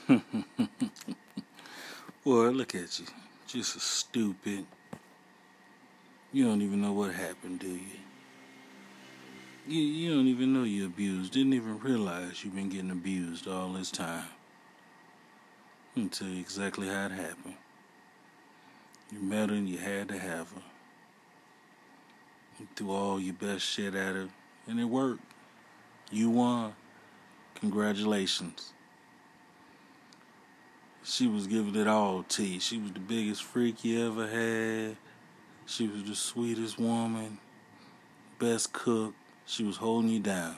Boy, look at you. Just a stupid. You don't even know what happened, do you? You don't even know you're abused. Didn't even realize you've been getting abused all this time. I'll tell you exactly how it happened. You met her and you had to have her. You threw all your best shit at her, and it worked. You won. Congratulations. She was giving it all to you. She was the biggest freak you ever had. She was the sweetest woman, best cook. She was holding you down.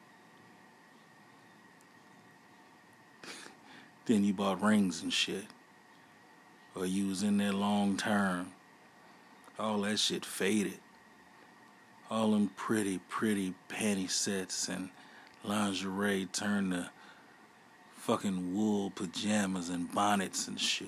Then you bought rings and shit. Or you was in there long term. All that shit faded. All them pretty panty sets and lingerie turned to fucking wool pajamas and bonnets and shit.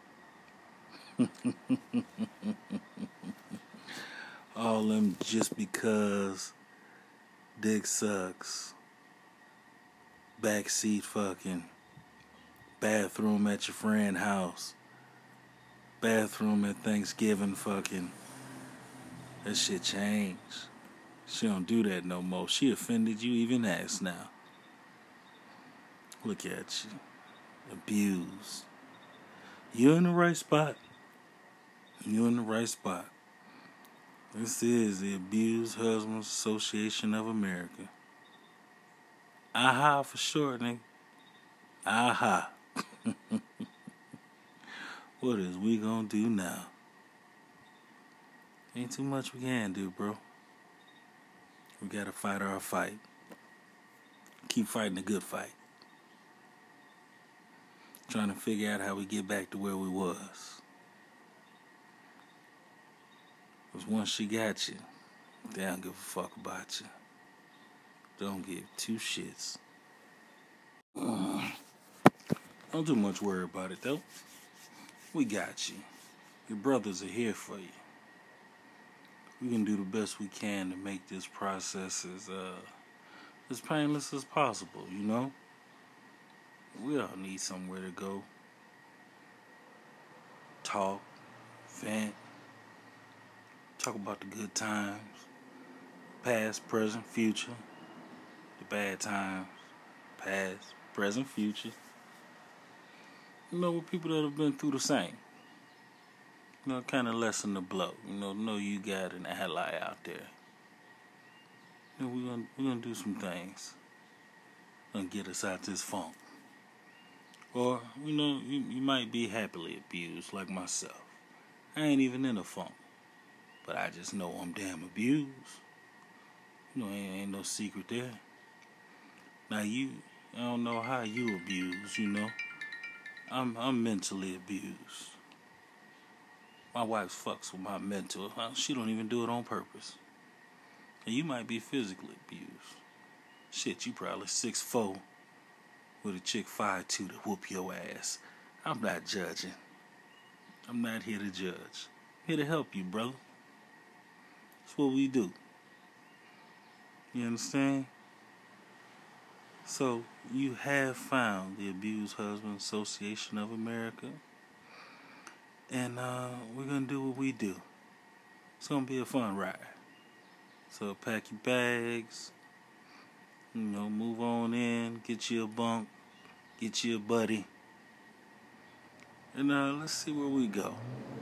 All them just because dick sucks. Backseat fucking. Bathroom at your friend's house. Bathroom at Thanksgiving fucking. That shit changed. She don't do that no more. She offended you even asked now. Look at you. Abused. You're in the right spot. You're in the right spot. This is the Abused Husbands Association of America. AHA for short, nigga. AHA. What is we gonna do now? Ain't too much we can do, bro. We gotta fight our fight. Keep fighting the good fight. Trying to figure out how we get back to where we was. Because once she got you, they don't give a fuck about you. Don't give two shits. Don't do much worry about it, though. We got you. Your brothers are here for you. We can do the best we can to make this process as painless as possible, you know? We all need somewhere to go. Talk, vent, talk about the good times, past, present, future, the bad times, past, present, future. You know, with people that have been through the same. You know, kind of lessen the blow. You know you got an ally out there. You know, we're gonna do some things. Gonna get us out this funk. Or, you know, you might be happily abused like myself. I ain't even in a funk. But I just know I'm damn abused. You know, ain't no secret there. Now I don't know how you abused, you know. I'm mentally abused. My wife fucks with my mental. She don't even do it on purpose. And you might be physically abused. Shit, you probably 6'4" with a chick 5'2" to whoop your ass. I'm not judging. I'm not here to judge. I'm here to help you, brother. That's what we do. You understand? So, you have found the Abused Husbands Association of America. And we're going to do what we do. It's going to be a fun ride. So, pack your bags. You know, move on in. Get you a bunk. Get you a buddy. And let's see where we go.